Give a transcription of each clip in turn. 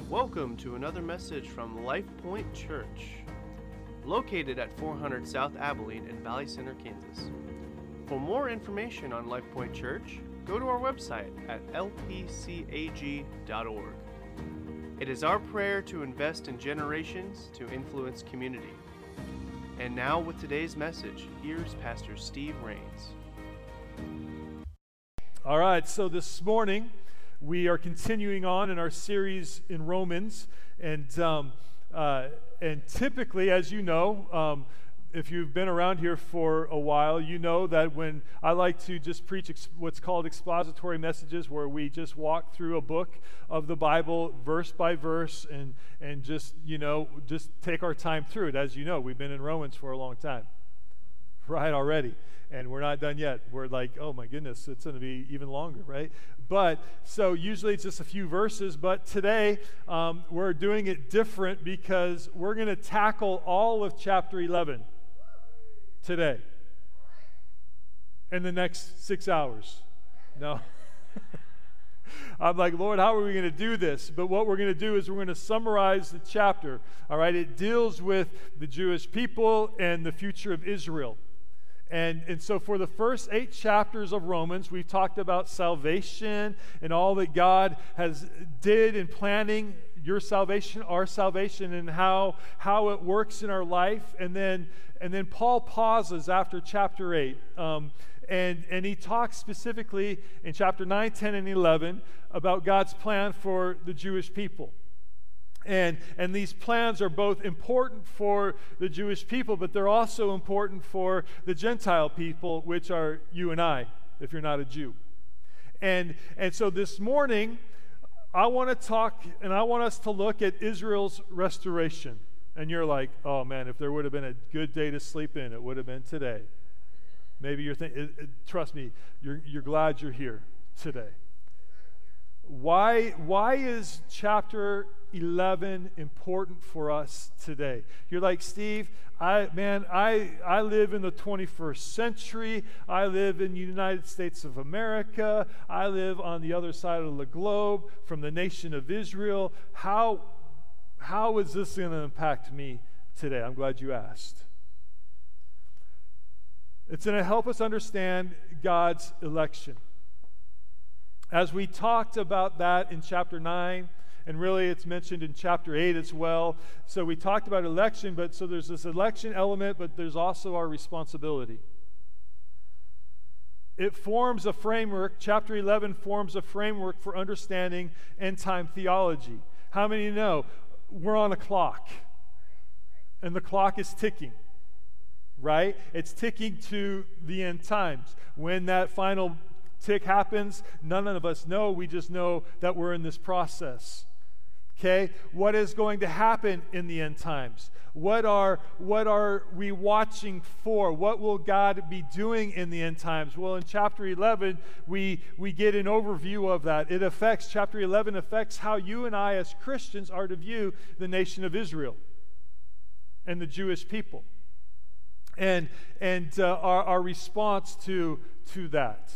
Welcome to another message from Life Point Church, located at 400 South Abilene in Valley Center, Kansas. For more information on Life Point Church, go to our website at lpcag.org. It is our prayer to invest in generations to influence community. And now with today's message, here's Pastor Steve Rains. All right, so this morning we are continuing on in our series in Romans, and typically, as you know, if you've been around here for a while, you know that when I like to just preach what's called expository messages, where we just walk through a book of the Bible verse by verse and just take our time through it. As you know, we've been in Romans for a long time, right, already. And we're not done yet. We're like, oh my goodness, it's going to be even longer, right? But so usually it's just a few verses, but today we're doing it different because we're going to tackle all of chapter 11 today in the next 6 hours. No. I'm like, Lord, how are we going to do this? But what we're going to do is we're going to summarize the chapter, all right? It deals with the Jewish people and the future of Israel. And so for the first 8 chapters of Romans, we've talked about salvation and all that God did in planning your salvation, our salvation, and how it works in our life. And then Paul pauses after chapter 8. And he talks specifically in chapter 9, 10, and 11 about God's plan for the Jewish people. And these plans are both important for the Jewish people, but they're also important for the Gentile people, which are you and I, if you're not a Jew. And so this morning, I want to talk, and I want us to look at Israel's restoration. And you're like, oh man, if there would have been a good day to sleep in, it would have been today. Maybe you're thinking, trust me, you're glad you're here today. Why is chapter 11 important for us today? You're like, Steve, I live in the 21st century. I live in the United States of America. I live on the other side of the globe from the nation of Israel. How is this going to impact me today? I'm glad you asked. It's going to help us understand God's election. As we talked about that in chapter 9, and really it's mentioned in chapter 8 as well. So we talked about election, but so there's this election element, but there's also our responsibility. It forms a framework. Chapter 11 forms a framework for understanding end-time theology. How many know we're on a clock, and the clock is ticking, right? It's ticking to the end times. When that final tick happens, none of us know. We just know that we're in this process. Okay? What is going to happen in the end times? What are we watching for? What will God be doing in the end times? Well, in chapter 11, we get an overview of that. Chapter 11 affects how you and I as Christians are to view the nation of Israel and the Jewish people. And our response to that.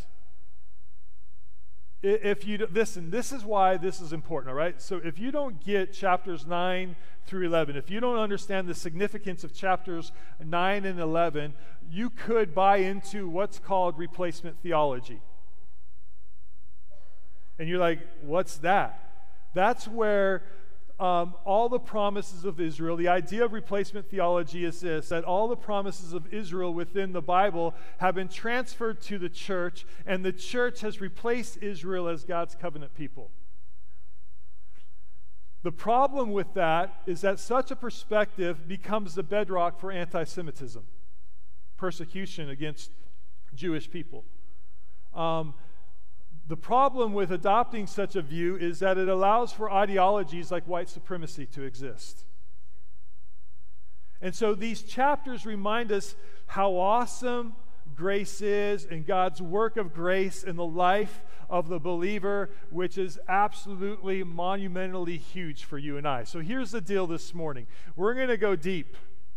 If you listen, this is why this is important, all right? So if you don't get chapters 9 through 11, if you don't understand the significance of chapters 9 and 11, you could buy into what's called replacement theology. And you're like, what's that? That's where all the promises of Israel, the idea of replacement theology is this, that all the promises of Israel within the Bible have been transferred to the church, and the church has replaced Israel as God's covenant people. The problem with that is that such a perspective becomes the bedrock for anti-Semitism, persecution against Jewish people. The problem with adopting such a view is that it allows for ideologies like white supremacy to exist. And so these chapters remind us how awesome grace is and God's work of grace in the life of the believer, which is absolutely monumentally huge for you and I. So here's the deal this morning. We're going to go deep.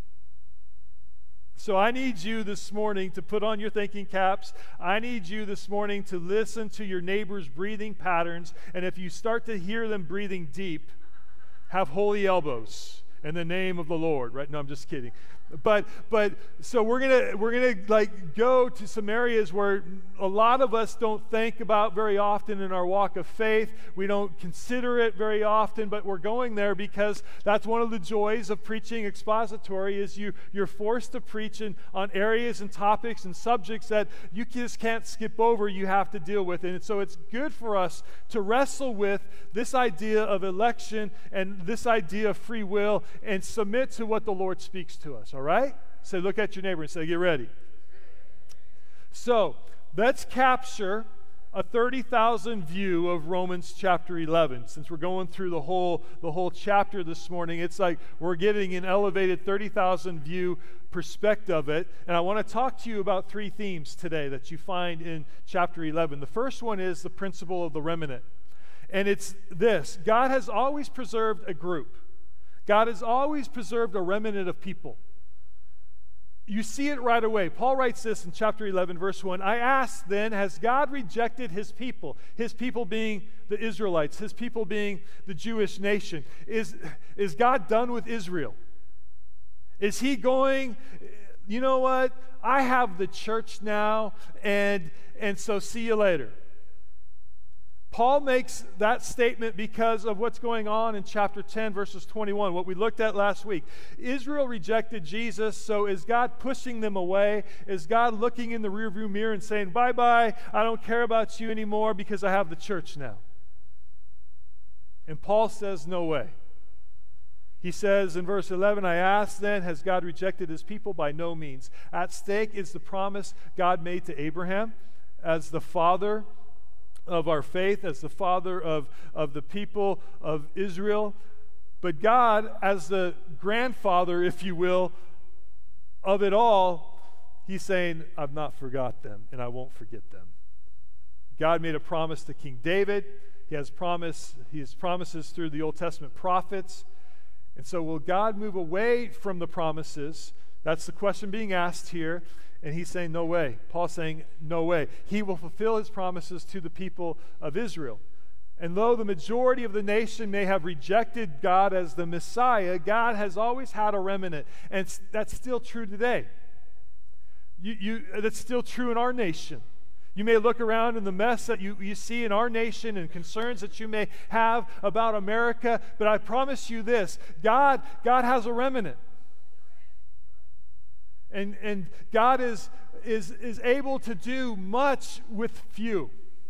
So I need you this morning to put on your thinking caps. I need you this morning to listen to your neighbor's breathing patterns. And if you start to hear them breathing deep, have holy elbows in the name of the Lord, right? No, I'm just kidding. But so we're gonna like go to some areas where a lot of us don't think about very often in our walk of faith. We don't consider it very often, but we're going there because that's one of the joys of preaching expository is you're forced to preach on areas and topics and subjects that you just can't skip over, you have to deal with. And so it's good for us to wrestle with this idea of election and this idea of free will and submit to what the Lord speaks to us, all right? So look at your neighbor and say, get ready. So let's capture a 30,000 view of Romans chapter 11. Since we're going through the whole chapter this morning, it's like we're getting an elevated 30,000 view perspective of it. And I want to talk to you about three themes today that you find in chapter 11. The first one is the principle of the remnant. And it's this: God has always preserved a group. God has always preserved a remnant of people. You see it right away. Paul writes this in chapter 11, verse 1. I ask then, has God rejected his people? His people being the Israelites, his people being the Jewish nation. Is God done with Israel? Is he going, you know what? I have the church now, and so see you later. Paul makes that statement because of what's going on in chapter 10, verses 21, what we looked at last week. Israel rejected Jesus, so is God pushing them away? Is God looking in the rearview mirror and saying, bye-bye, I don't care about you anymore because I have the church now? And Paul says, no way. He says in verse 11, I ask then, has God rejected his people? By no means. At stake is the promise God made to Abraham as the father of our faith, as the father of the people of Israel. But God, as the grandfather, if you will, of it all, he's saying, I've not forgot them, and I won't forget them. God made a promise to King David. He has promises through the Old Testament prophets. And so will God move away from the promises? That's the question being asked here. And he's saying, no way. Paul's saying, no way. He will fulfill his promises to the people of Israel. And though the majority of the nation may have rejected God as the Messiah, God has always had a remnant. And that's still true today. That's still true in our nation. You may look around in the mess that you see in our nation and concerns that you may have about America, but I promise you this, God has a remnant. And God is able to do much with few.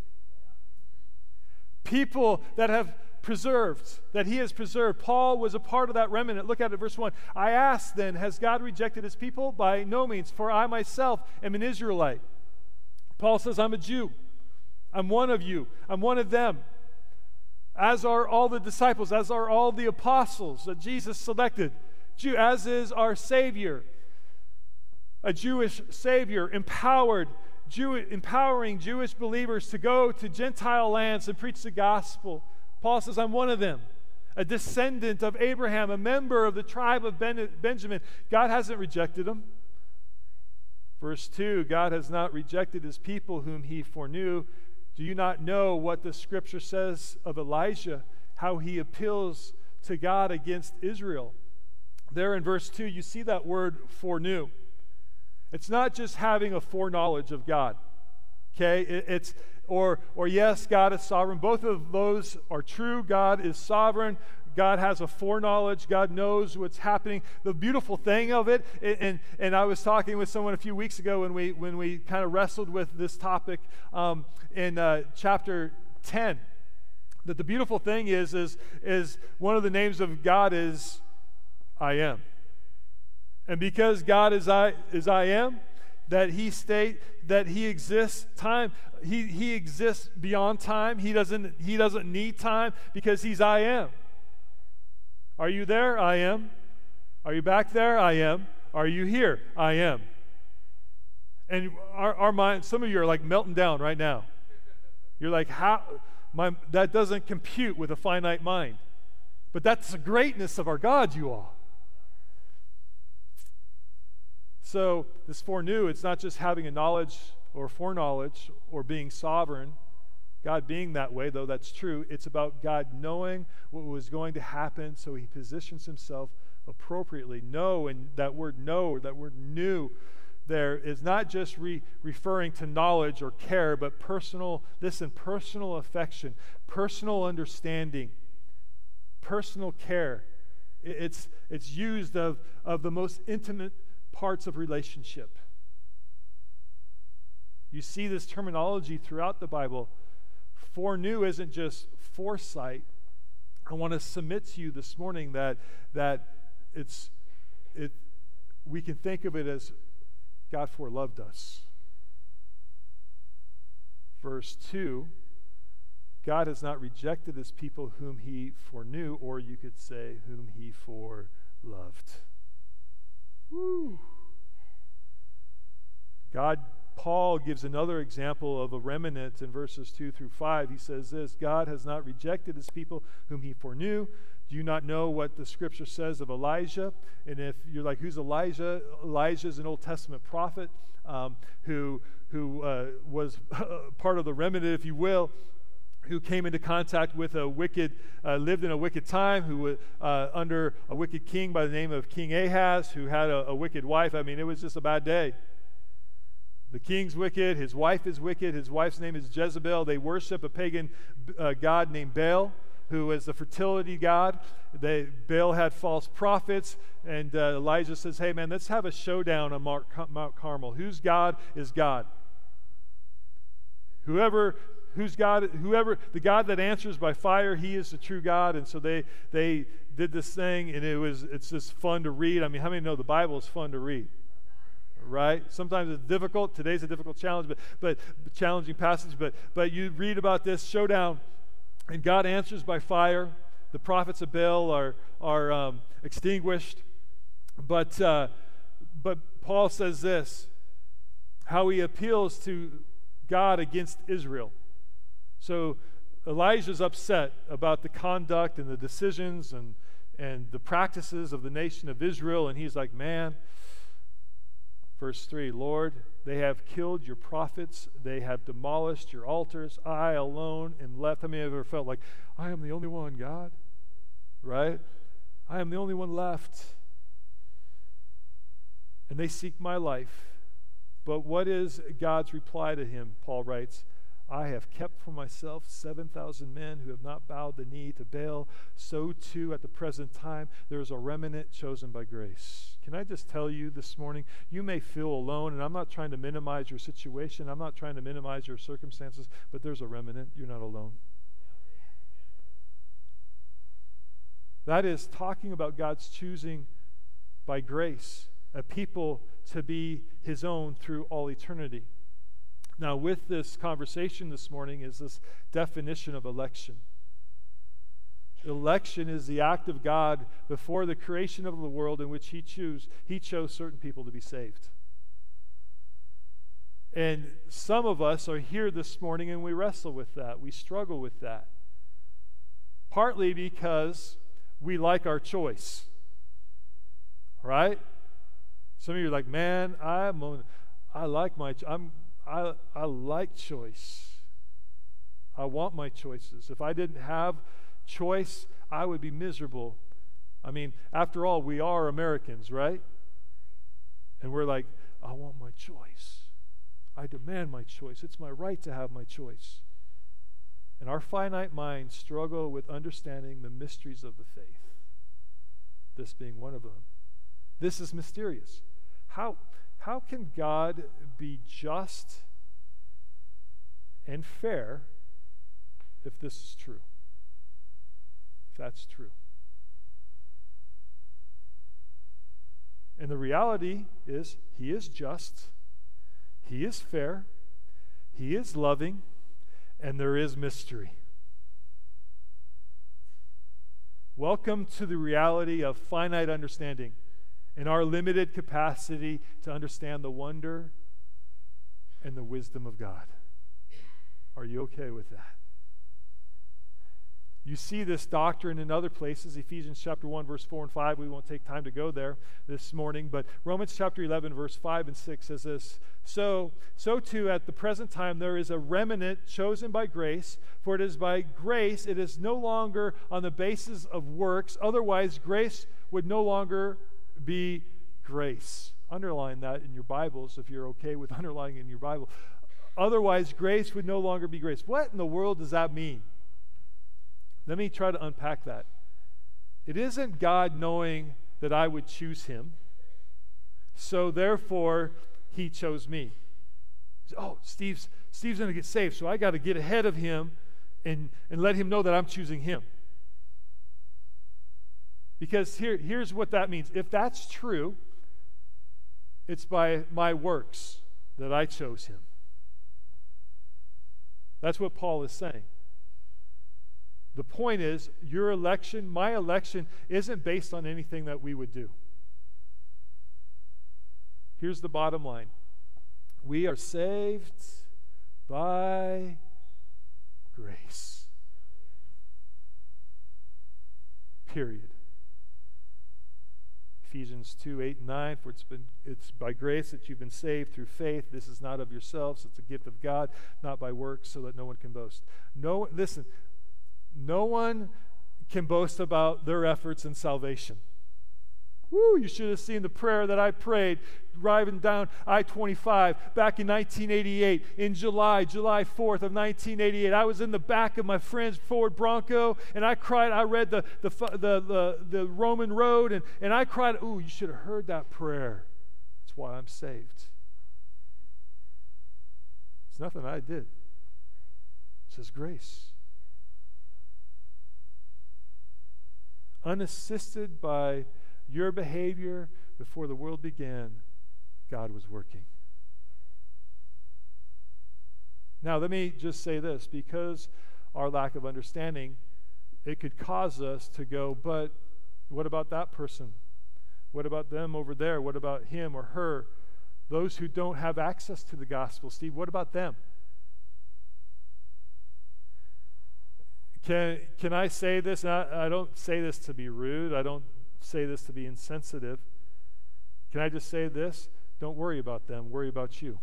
People that have preserved, that he has preserved. Paul was a part of that remnant. Look at it, verse 1. I ask then, has God rejected his people? By no means, for I myself am an Israelite. Paul says, I'm a Jew. I'm one of you. I'm one of them. As are all the disciples, as are all the apostles that Jesus selected. As is our Savior. A Jewish Savior, empowering Jewish believers to go to Gentile lands and preach the gospel. Paul says, I'm one of them, a descendant of Abraham, a member of the tribe of Benjamin. God hasn't rejected them. Verse 2, God has not rejected his people whom he foreknew. Do you not know what the scripture says of Elijah, how he appeals to God against Israel? There in verse 2, you see that word foreknew. It's not just having a foreknowledge of God, okay? Or yes, God is sovereign. Both of those are true. God is sovereign. God has a foreknowledge. God knows what's happening. The beautiful thing of it, and I was talking with someone a few weeks ago when we kind of wrestled with this topic in chapter 10, that the beautiful thing is one of the names of God is I am. And because God is I am, that he exists time, he exists beyond time. He doesn't need time because he's I am. Are you there? I am. Are you back there? I am. Are you here? I am. And our mind, some of you are like melting down right now. You're like, that doesn't compute with a finite mind. But that's the greatness of our God, you all. So this foreknew, it's not just having a knowledge or foreknowledge or being sovereign. God being that way, though that's true. It's about God knowing what was going to happen, so he positions himself appropriately. Know, and that word know, that word knew, there is not just referring to knowledge or care, but personal affection, personal understanding, personal care. It's used of the most intimate parts of relationship. You see this terminology throughout the Bible. Foreknew isn't just foresight. I want to submit to you this morning that we can think of it as God foreloved us. Verse 2, God has not rejected his people whom he foreknew, or you could say whom he foreloved. Woo! Paul gives another example of a remnant in verses 2 through 5. He says this, God has not rejected his people whom he foreknew. Do you not know what the scripture says of Elijah? And if you're like, who's Elijah? Elijah is an Old Testament prophet who was part of the remnant, if you will, who came into contact with lived in a wicked time, who was under a wicked king by the name of King Ahaz, who had a wicked wife. I mean, it was just a bad day. The king's wicked, his wife is wicked, his wife's name is Jezebel. They worship a pagan god named Baal, who is the fertility god. Baal had false prophets, and Elijah says, hey man, let's have a showdown on Mount Carmel. Whose God is God? The God that answers by fire, he is the true God. And so they did this thing, and it's just fun to read. I mean, how many know the Bible is fun to read? Right? Sometimes it's difficult. Today's a difficult challenge, but challenging passage. But you read about this showdown, and God answers by fire. The prophets of Baal are extinguished. But Paul says this, how he appeals to God against Israel. So Elijah's upset about the conduct and the decisions and the practices of the nation of Israel, and he's like, man. Verse 3, Lord, they have killed your prophets. They have demolished your altars. I alone am left. How many of you ever felt like, I am the only one, God? Right? I am the only one left. And they seek my life. But what is God's reply to him? Paul writes, I have kept for myself 7,000 men who have not bowed the knee to Baal. So too at the present time there is a remnant chosen by grace. Can I just tell you this morning, you may feel alone, and I'm not trying to minimize your situation. I'm not trying to minimize your circumstances, but there's a remnant. You're not alone. That is talking about God's choosing by grace a people to be his own through all eternity. Now, with this conversation this morning is this definition of election. Election is the act of God before the creation of the world in which he chose certain people to be saved. And some of us are here this morning and we wrestle with that. We struggle with that. Partly because we like our choice. Right? Some of you are like, man, I like choice. I want my choices. If I didn't have choice, I would be miserable. I mean, after all, we are Americans, right? And we're like, I want my choice. I demand my choice. It's my right to have my choice. And our finite minds struggle with understanding the mysteries of the faith, this being one of them. This is mysterious. How can God be just and fair if this is true? If that's true. And the reality is, he is just, he is fair, he is loving, and there is mystery. Welcome to the reality of finite understanding and our limited capacity to understand the wonder and the wisdom of God. Are you okay with that? You see this doctrine in other places, Ephesians chapter 1, verse 4 and 5. We won't take time to go there this morning, but Romans chapter 11, verse 5 and 6 says this, So too at the present time there is a remnant chosen by grace, for it is by grace, it is no longer on the basis of works, otherwise grace would no longer be grace. Underline that in your Bibles if you're okay with underlining in your Bible. Otherwise grace would no longer be grace. What in the world does that mean? Let me try to unpack that. It isn't God knowing that I would choose him, so therefore he chose me. Oh, Steve's going to get saved, so I got to get ahead of him and let him know that I'm choosing him. Because here's what that means. If that's true, it's by my works that I chose him. That's what Paul is saying. The point is, your election, my election, isn't based on anything that we would do. Here's the bottom line. We are saved by grace. Period. Ephesians 2, 8 and 9, for it's by grace that you've been saved through faith. This is not of yourselves, it's a gift of God, not by works, so that no one can boast. Listen, no one can boast about their efforts in salvation. Woo, you should have seen the prayer that I prayed driving down I-25 back in 1988, in July 4th of 1988. I was in the back of my friend's Ford Bronco, and I cried. I read the Roman road, and I cried, ooh, you should have heard that prayer. That's why I'm saved. It's nothing I did. It's His grace. Unassisted by your behavior before the world began, God was working. Now, let me just say this, because our lack of understanding, it could cause us to go, but what about that person? What about them over there? What about him or her? Those who don't have access to the gospel, Steve, what about them? Can I say this? I don't say this to be rude. I don't say this to be insensitive. Can I just say this? Don't worry about them. Worry about you.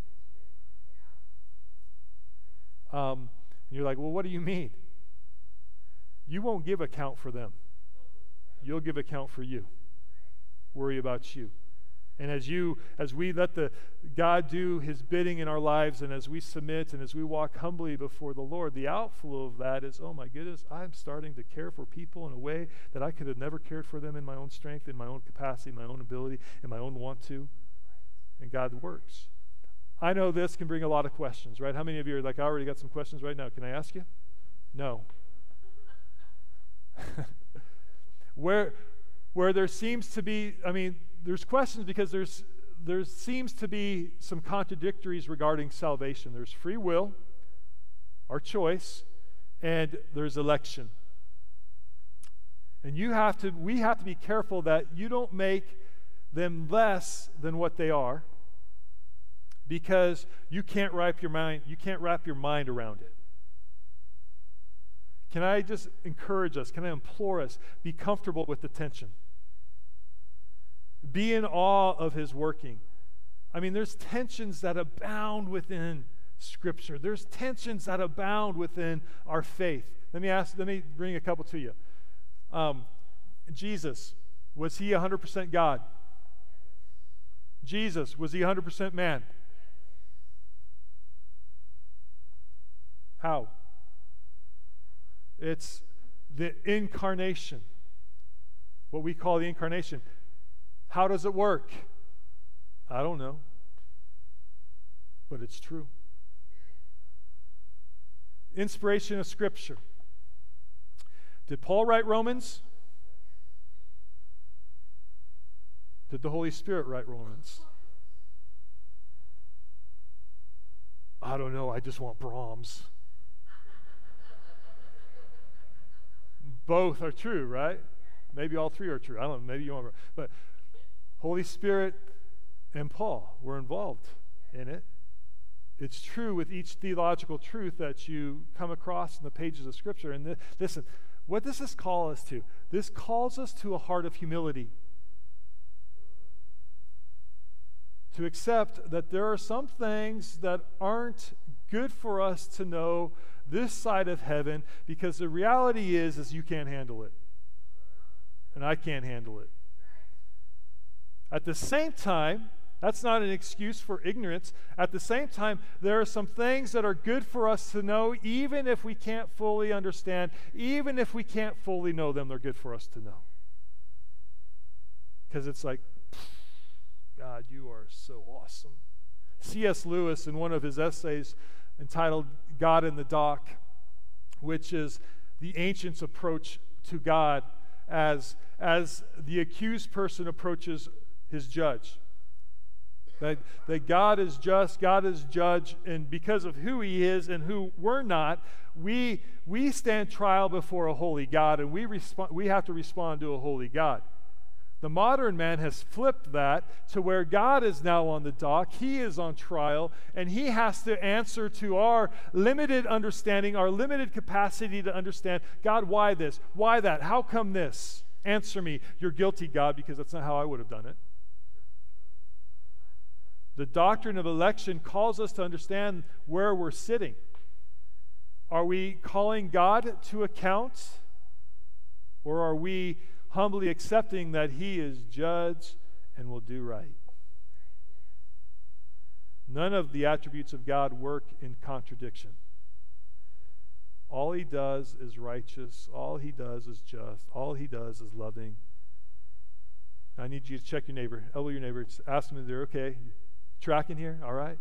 And you're like, well, what do you mean? You won't give account for them. You'll give account for you. Worry about you. And as we let God do His bidding in our lives, and as we submit and as we walk humbly before the Lord, the outflow of that is, oh my goodness, I'm starting to care for people in a way that I could have never cared for them in my own strength, in my own capacity, my own ability, in my own want to. And God works. I know this can bring a lot of questions, right? How many of you are like, I already got some questions right now. Can I ask you? No. Where there seems to be, there's questions because there seems to be some contradictories regarding salvation. There's free will, our choice, and there's election. And we have to be careful that you don't make them less than what they are, because you can't wrap your mind around it. Can I just encourage us? Can I implore us? Be comfortable with the tension. Be in awe of His working. There's tensions that abound within Scripture. There's tensions that abound within our faith. Let me bring a couple to you. Jesus, was He 100% God? Jesus, was He 100% man? How? It's the incarnation, what we call the incarnation. How does it work? I don't know. But it's true. Inspiration of Scripture. Did Paul write Romans? Did the Holy Spirit write Romans? I don't know. I just want Brahms. Both are true, right? Maybe all three are true. I don't know. Maybe you want, but Holy Spirit and Paul were involved in it. It's true with each theological truth that you come across in the pages of Scripture. And listen, what does this call us to? This calls us to a heart of humility. To accept that there are some things that aren't good for us to know this side of heaven, because the reality is you can't handle it. And I can't handle it. At the same time, that's not an excuse for ignorance. At the same time, there are some things that are good for us to know, even if we can't fully understand, even if we can't fully know them, they're good for us to know. Because it's like, God, you are so awesome. C.S. Lewis, in one of his essays entitled God in the Dock, which is the ancients' approach to God as the accused person approaches his judge. That God is just, God is judge, and because of who he is and who we're not, we stand trial before a holy God, and we have to respond to a holy God. The modern man has flipped that to where God is now on the dock, he is on trial, and he has to answer to our limited understanding, our limited capacity to understand, God, why this? Why that? How come this? Answer me. You're guilty, God, because that's not how I would have done it. The doctrine of election calls us to understand where we're sitting. Are we calling God to account, or are we humbly accepting that he is judge and will do right? None of the attributes of God work in contradiction. All he does is righteous. All he does is just. All he does is loving. I need you to check your neighbor. Elbow your neighbor. Ask them if they're okay. Tracking here? All right.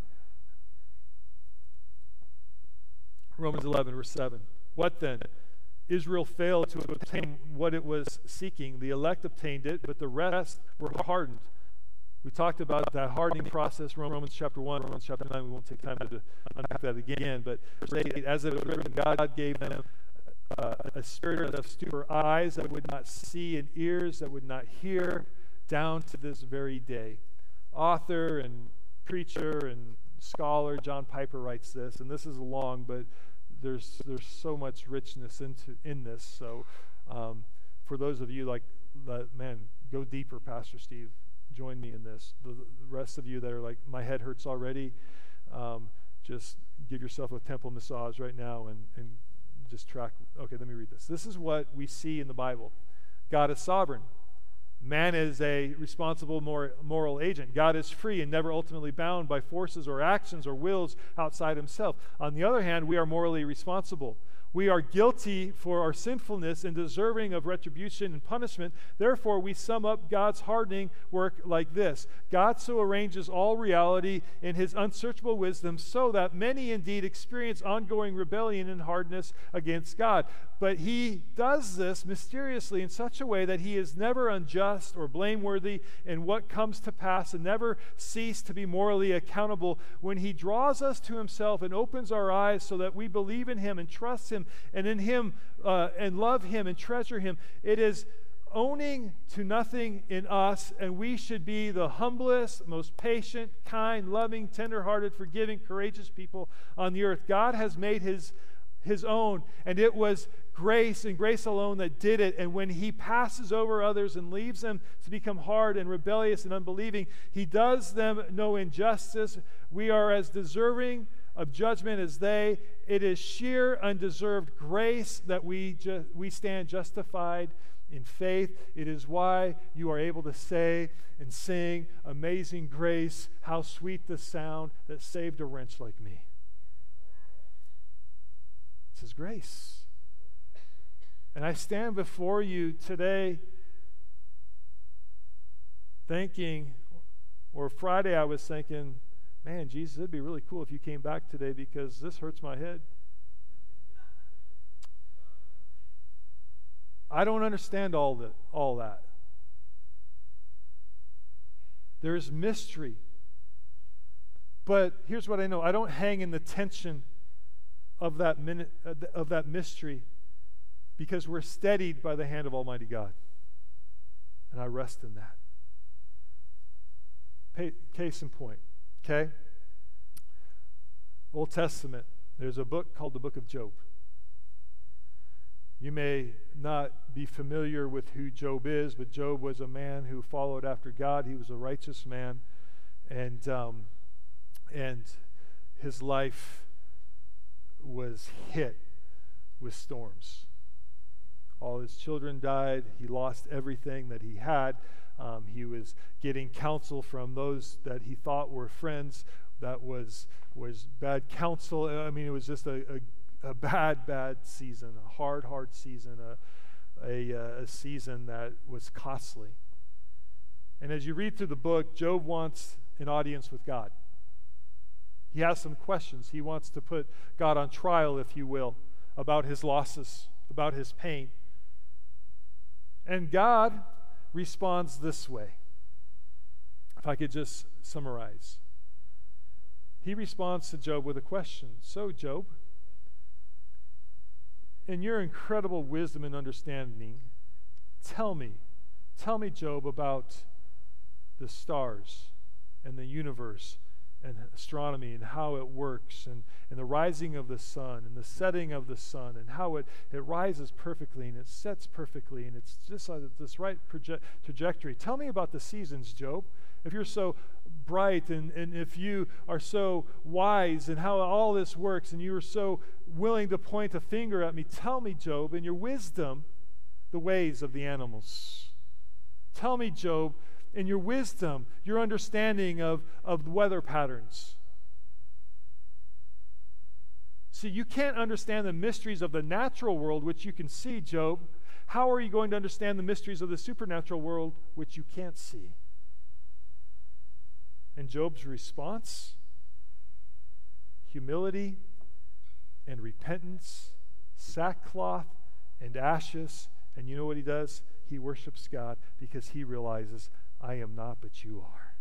Romans 11, verse 7. What then? Israel failed to obtain what it was seeking. The elect obtained it, but the rest were hardened. We talked about that hardening process, Romans chapter 1, Romans chapter 9. We won't take time to unpack that again, but as it was written, God gave them a spirit of stupor, eyes that would not see and ears that would not hear, down to this very day. Author and preacher and scholar John Piper writes this, and this is long, but there's so much richness in this. So for those of you like, man, go deeper, Pastor Steve. Join me in this. The rest of you that are like, my head hurts already, just give yourself a temple massage right now and just track. Okay, let me read this. This is what we see in the Bible. God is sovereign. Man is a responsible moral agent. God is free and never ultimately bound by forces or actions or wills outside himself. On the other hand, we are morally responsible. We are guilty for our sinfulness and deserving of retribution and punishment. Therefore, we sum up God's hardening work like this. God so arranges all reality in his unsearchable wisdom so that many indeed experience ongoing rebellion and hardness against God. But he does this mysteriously in such a way that he is never unjust or blameworthy in what comes to pass and never cease to be morally accountable when he draws us to himself and opens our eyes so that we believe in him and trust him and in him and love him and treasure him. It is owning to nothing in us, and we should be the humblest, most patient, kind, loving, tender-hearted, forgiving, courageous people on the earth. God has made his own, and it was grace and grace alone that did it. And when he passes over others and leaves them to become hard and rebellious and unbelieving, he does them no injustice. We are as deserving of judgment as they. It is sheer undeserved grace that we stand justified in faith. It is why you are able to say and sing, "Amazing grace, how sweet the sound that saved a wretch like me." It's his grace. And I stand before you today thinking, or Friday I was thinking, man, Jesus, it'd be really cool if you came back today because this hurts my head. I don't understand all that. There's mystery. But here's what I know. I don't hang in the tension of that mystery because we're steadied by the hand of Almighty God. And I rest in that. Case in point. Okay? Old Testament, there's a book called the Book of Job. You may not be familiar with who Job is, but Job was a man who followed after God. He was a righteous man, and his life was hit with storms. All his children died. He lost everything that he had. He was getting counsel from those that he thought were friends. That was bad counsel. I mean, it was just a bad season, a hard season, a season that was costly. And as you read through the book, Job wants an audience with God. He has some questions. He wants to put God on trial, if you will, about his losses, about his pain. And God responds this way. If I could just summarize. He responds to Job with a question. So, Job, in your incredible wisdom and understanding, tell me, Job, about the stars and the universe and astronomy and how it works and the rising of the sun and the setting of the sun and how it rises perfectly and it sets perfectly and it's just on this right trajectory. Tell me about the seasons, Job. If you're so bright and if you are so wise and how all this works and you are so willing to point a finger at me, tell me, Job, in your wisdom, the ways of the animals. Tell me, Job, in your wisdom, your understanding of weather patterns. See, you can't understand the mysteries of the natural world, which you can see, Job. How are you going to understand the mysteries of the supernatural world, which you can't see? And Job's response? Humility and repentance, sackcloth and ashes. And you know what he does? He worships God because he realizes, I am not, but you are.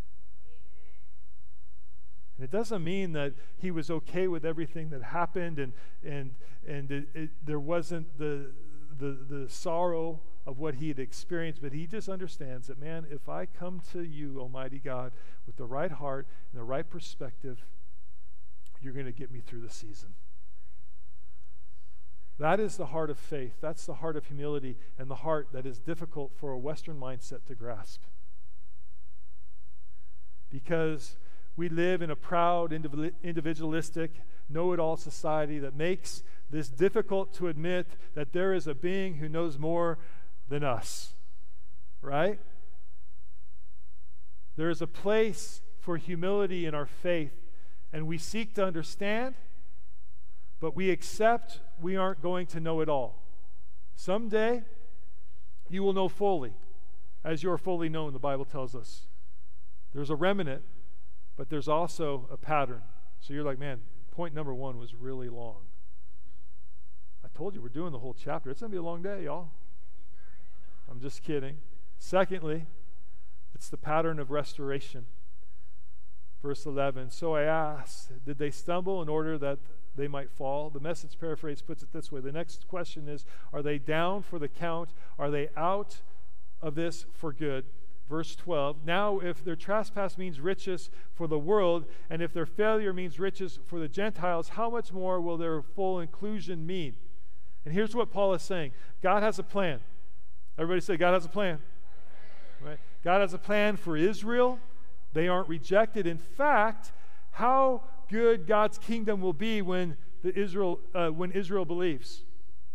And it doesn't mean that he was okay with everything that happened and there wasn't the sorrow of what he had experienced, but he just understands that, man, if I come to you, Almighty God, with the right heart and the right perspective, you're going to get me through the season. That is the heart of faith. That's the heart of humility and the heart that is difficult for a Western mindset to grasp. Because we live in a proud, individualistic, know-it-all society that makes this difficult to admit that there is a being who knows more than us, right? There is a place for humility in our faith, and we seek to understand, but we accept we aren't going to know it all. Someday, you will know fully, as you are fully known, the Bible tells us. There's a remnant, but there's also a pattern. So you're like, man, point number 1 was really long. I told you we're doing the whole chapter. It's going to be a long day, y'all. I'm just kidding. Secondly, it's the pattern of restoration. Verse 11, so I asked, did they stumble in order that they might fall? The Message paraphrase puts it this way. The next question is, are they down for the count? Are they out of this for good? Verse 12, now if their trespass means riches for the world, and if their failure means riches for the Gentiles, how much more will their full inclusion mean? And here's what Paul is saying. God has a plan. Everybody say, God has a plan. Right? God has a plan for Israel. They aren't rejected. In fact, how good God's kingdom will be when Israel believes.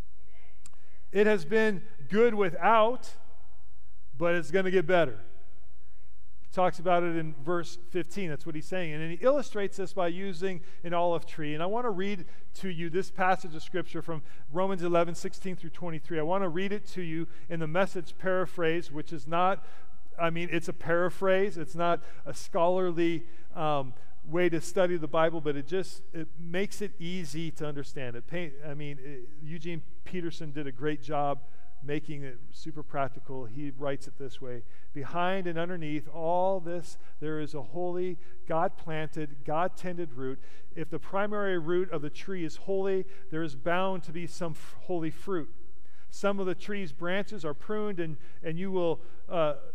It has been good without, but it's going to get better. He talks about it in verse 15. That's what he's saying. And he illustrates this by using an olive tree. And I want to read to you this passage of Scripture from Romans 11, 16 through 23. I want to read it to you in the Message paraphrase, which is not, it's a paraphrase. It's not a scholarly way to study the Bible, but it makes it easy to understand. Eugene Peterson did a great job making it super practical. He writes it this way: behind and underneath all this, there is a holy, God-planted, God-tended root. If the primary root of the tree is holy, there is bound to be some holy fruit. Some of the tree's branches are pruned, and you,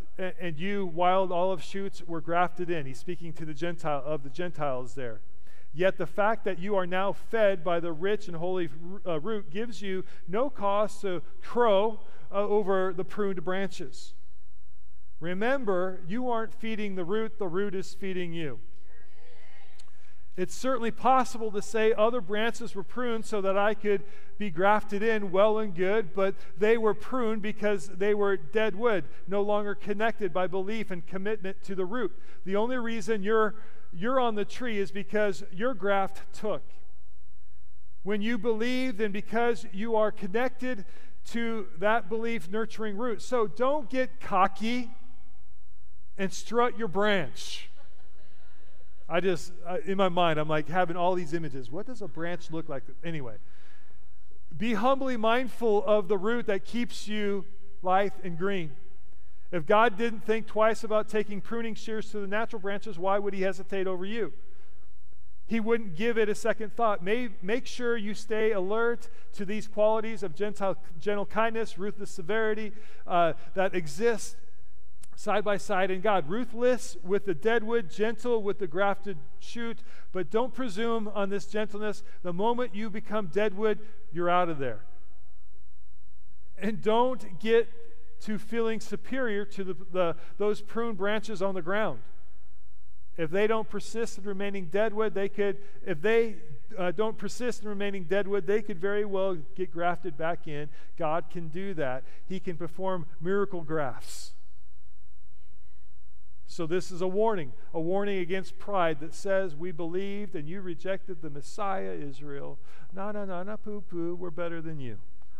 wild olive shoots, were grafted in. He's speaking to the Gentiles there. Yet the fact that you are now fed by the rich and holy root gives you no cause to crow over the pruned branches. Remember, you aren't feeding the root is feeding you. It's certainly possible to say other branches were pruned so that I could be grafted in, well and good, but they were pruned because they were dead wood, no longer connected by belief and commitment to the root. The only reason you're on the tree is because your graft took. When you believed, and because you are connected to that belief nurturing root. So don't get cocky and strut your branch. In my mind, I'm like having all these images. What does a branch look like? Anyway, be humbly mindful of the root that keeps you lithe and green. If God didn't think twice about taking pruning shears to the natural branches, why would he hesitate over you? He wouldn't give it a second thought. Make sure you stay alert to these qualities of gentle kindness, ruthless severity that exist side by side in God. Ruthless with the dead wood, gentle with the grafted shoot, but don't presume on this gentleness. The moment you become dead wood, you're out of there. And don't get to feeling superior to those pruned branches on the ground. If they don't persist in remaining deadwood, they could very well get grafted back in. God can do that. He can perform miracle grafts. So this is a warning against pride that says, we believed and you rejected the Messiah, Israel. No, poo-poo, we're better than you.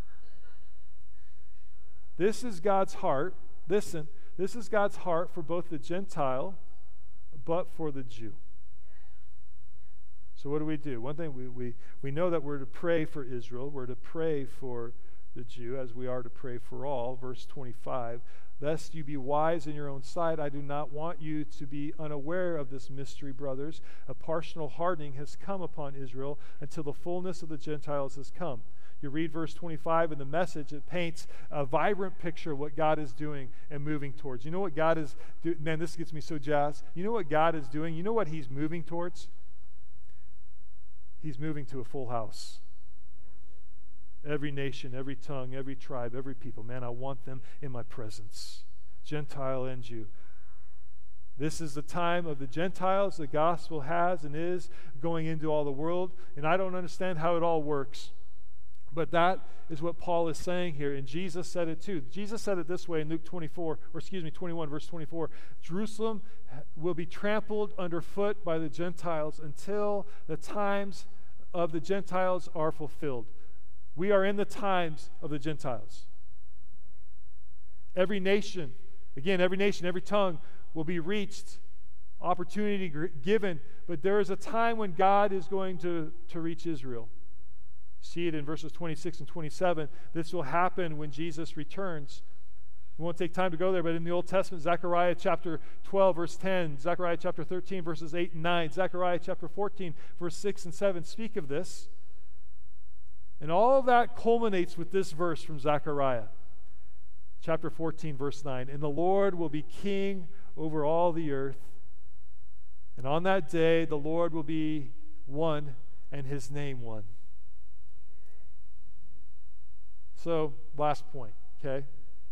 This is God's heart. Listen, this is God's heart for both the Gentile, but for the Jew. So what do? One thing, we know that we're to pray for Israel. We're to pray for the Jew, as we are to pray for all. Verse 25, lest you be wise in your own sight, I do not want you to be unaware of this mystery, brothers. A partial hardening has come upon Israel until the fullness of the Gentiles has come. You read verse 25 in the Message, it paints a vibrant picture of what God is doing and moving towards. You know what God is doing? Man, this gets me so jazzed. You know what God is doing? You know what he's moving towards? He's moving to a full house. Every nation, every tongue, every tribe, every people. Man, I want them in my presence. Gentile and Jew. This is the time of the Gentiles. The gospel has and is going into all the world. And I don't understand how it all works. But that is what Paul is saying here. And Jesus said it too. Jesus said it this way in Luke 21, verse 24. Jerusalem will be trampled underfoot by the Gentiles until the times of the Gentiles are fulfilled. We are in the times of the Gentiles. Every nation, every tongue will be reached, opportunity given, but there is a time when God is going to reach Israel. See it in verses 26 and 27. This will happen when Jesus returns. We won't take time to go there, but in the Old Testament, Zechariah chapter 12, verse 10, Zechariah chapter 13, verses 8 and 9, Zechariah chapter 14, verse 6 and 7 speak of this. And all of that culminates with this verse from Zechariah, chapter 14, verse 9. And the Lord will be king over all the earth. And on that day, the Lord will be one, and his name one. So, last point, okay?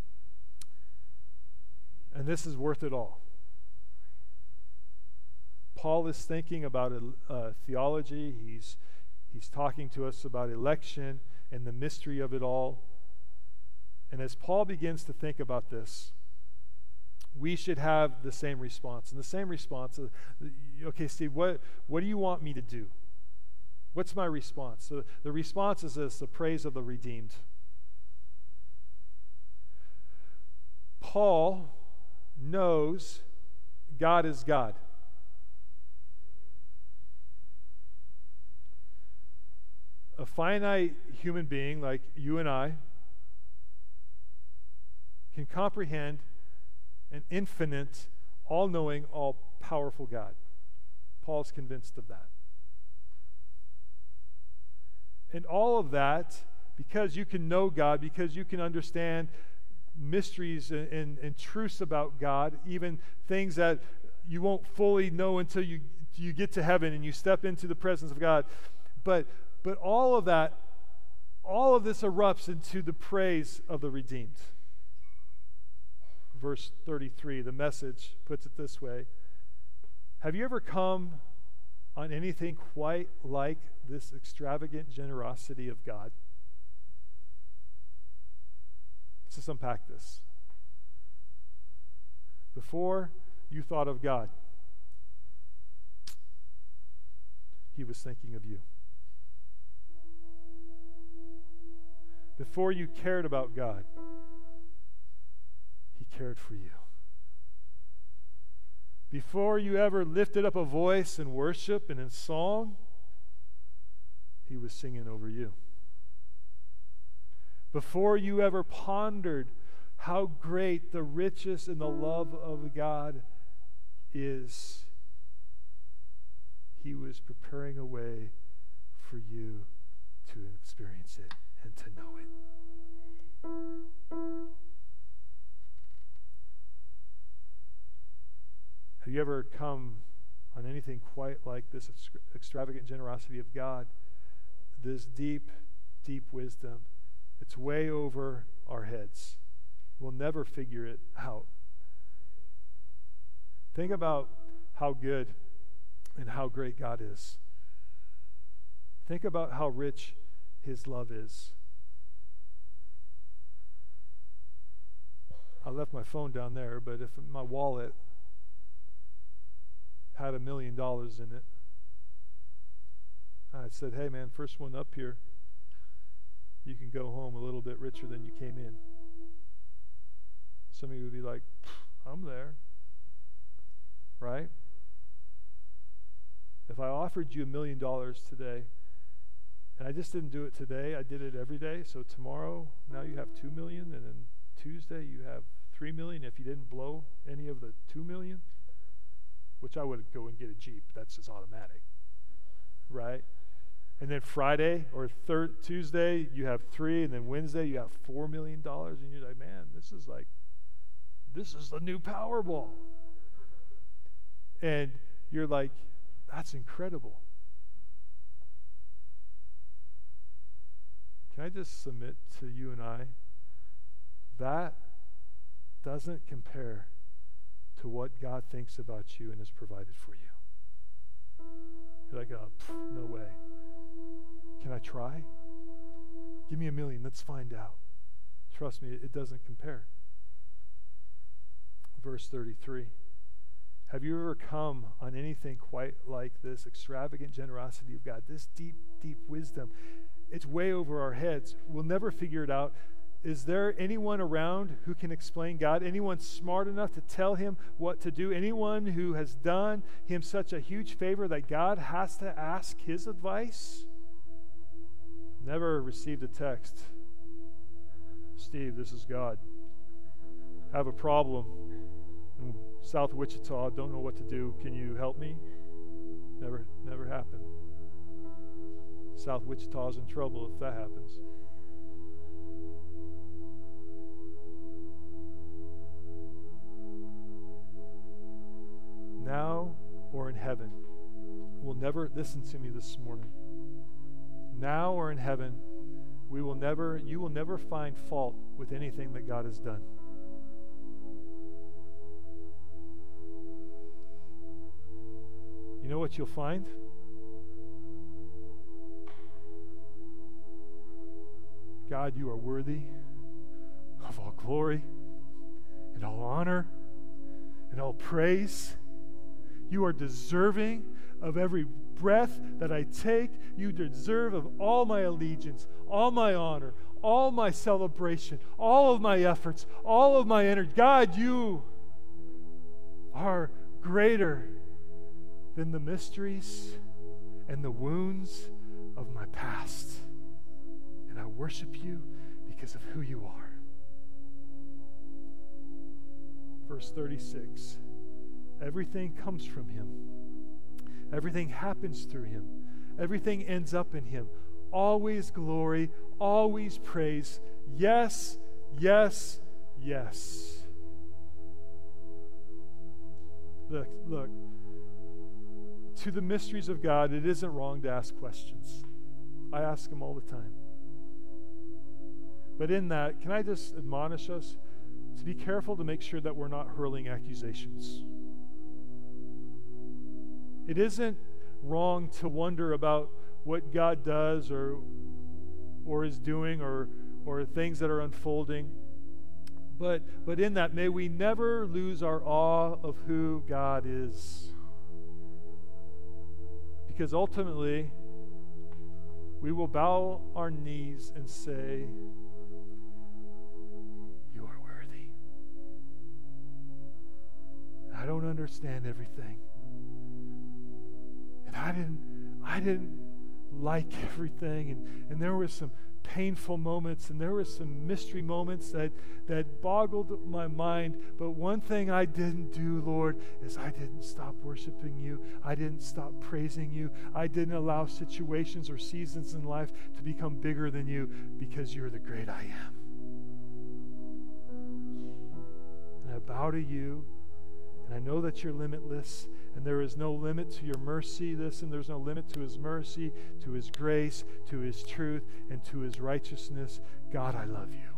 And this is worth it all. Paul is thinking about theology. He's talking to us about election and the mystery of it all. And as Paul begins to think about this, we should have the same response. And the same response is, okay, Steve, what do you want me to do? What's my response? The response is this: the praise of the redeemed. Paul knows God is God. A finite human being like you and I can comprehend an infinite, all-knowing, all-powerful God. Paul's convinced of that. And all of that, because you can know God, because you can understand mysteries and truths about God, even things that you won't fully know until you you get to heaven and you step into the presence of God. But all of that, all of this erupts into the praise of the redeemed. Verse 33, the Message puts it this way. Have you ever come on anything quite like this extravagant generosity of God? Let's just unpack this. Before you thought of God, He was thinking of you. Before you cared about God, He cared for you. Before you ever lifted up a voice in worship and in song, He was singing over you. Before you ever pondered how great the riches and the love of God is, He was preparing a way for you to experience it and to know it. Have you ever come on anything quite like this extravagant generosity of God? This deep, deep wisdom. It's way over our heads. We'll never figure it out. Think about how good and how great God is. Think about how rich His love is. I left my phone down there, but if my wallet had $1 million in it, I said, hey man, first one up here, you can go home a little bit richer than you came in. Some of you would be like, I'm there. Right? If I offered you $1 million today, and I just didn't do it today, I did it every day, so tomorrow, now you have $2 million, and then Tuesday you have $3 million if you didn't blow any of the $2 million, which I would go and get a Jeep. That's just automatic. Right? And then Friday or Tuesday, you have 3, and then Wednesday, you have $4 million, and you're like, man, this is the new Powerball. And you're like, that's incredible. Can I just submit to you and I? That doesn't compare to what God thinks about you and has provided for you. You're like, no way. Can I try? Give me $1 million. Let's find out. Trust me, it doesn't compare. Verse 33. Have you ever come on anything quite like this extravagant generosity of God? This deep, deep wisdom. It's way over our heads. We'll never figure it out. Is there anyone around who can explain God? Anyone smart enough to tell Him what to do? Anyone who has done Him such a huge favor that God has to ask His advice? Never received a text. Steve, this is God. Have a problem in South Wichita. Don't know what to do. Can you help me? Never happened. South Wichita's in trouble if that happens. Now or in heaven, listen to me this morning. Now or in heaven, you will never find fault with anything that God has done. You know what you'll find? God, you are worthy of all glory and all honor and all praise. You are deserving of every breath that I take. You deserve of all my allegiance, all my honor, all my celebration, all of my efforts, all of my energy. God, you are greater than the mysteries and the wounds of my past. And I worship you because of who you are. Verse 36. Everything comes from Him. Everything happens through Him. Everything ends up in Him. Always glory, always praise. Yes, yes, yes. Look. to the mysteries of God, it isn't wrong to ask questions. I ask them all the time. But in that, can I just admonish us to be careful to make sure that we're not hurling accusations? It isn't wrong to wonder about what God does or is doing or things that are unfolding. But in that, may we never lose our awe of who God is. Because ultimately, we will bow our knees and say, "You are worthy." I don't understand everything. And I didn't like everything. And there were some painful moments, and there were some mystery moments that boggled my mind. But one thing I didn't do, Lord, is I didn't stop worshiping you. I didn't stop praising you. I didn't allow situations or seasons in life to become bigger than you, because you're the great I am. And I bow to you, and I know that you're limitless, and there is no limit to your mercy. Listen, there's no limit to his mercy, to his grace, to his truth, and to his righteousness. God, I love you.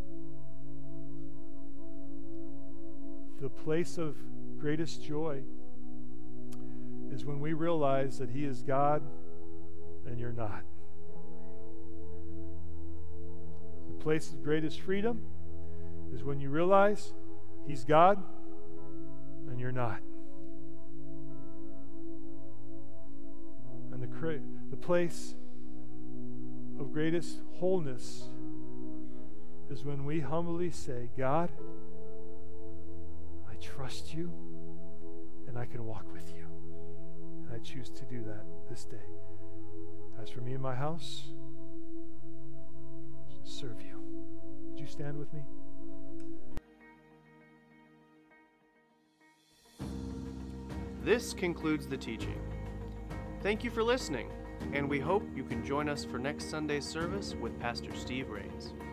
The place of greatest joy is when we realize that he is God and you're not. The place of greatest freedom is when you realize he's God and you're not. And the place of greatest wholeness is when we humbly say, God, I trust you and I can walk with you. And I choose to do that this day. As for me and my house, serve you. Would you stand with me? This concludes the teaching. Thank you for listening, and we hope you can join us for next Sunday's service with Pastor Steve Rains.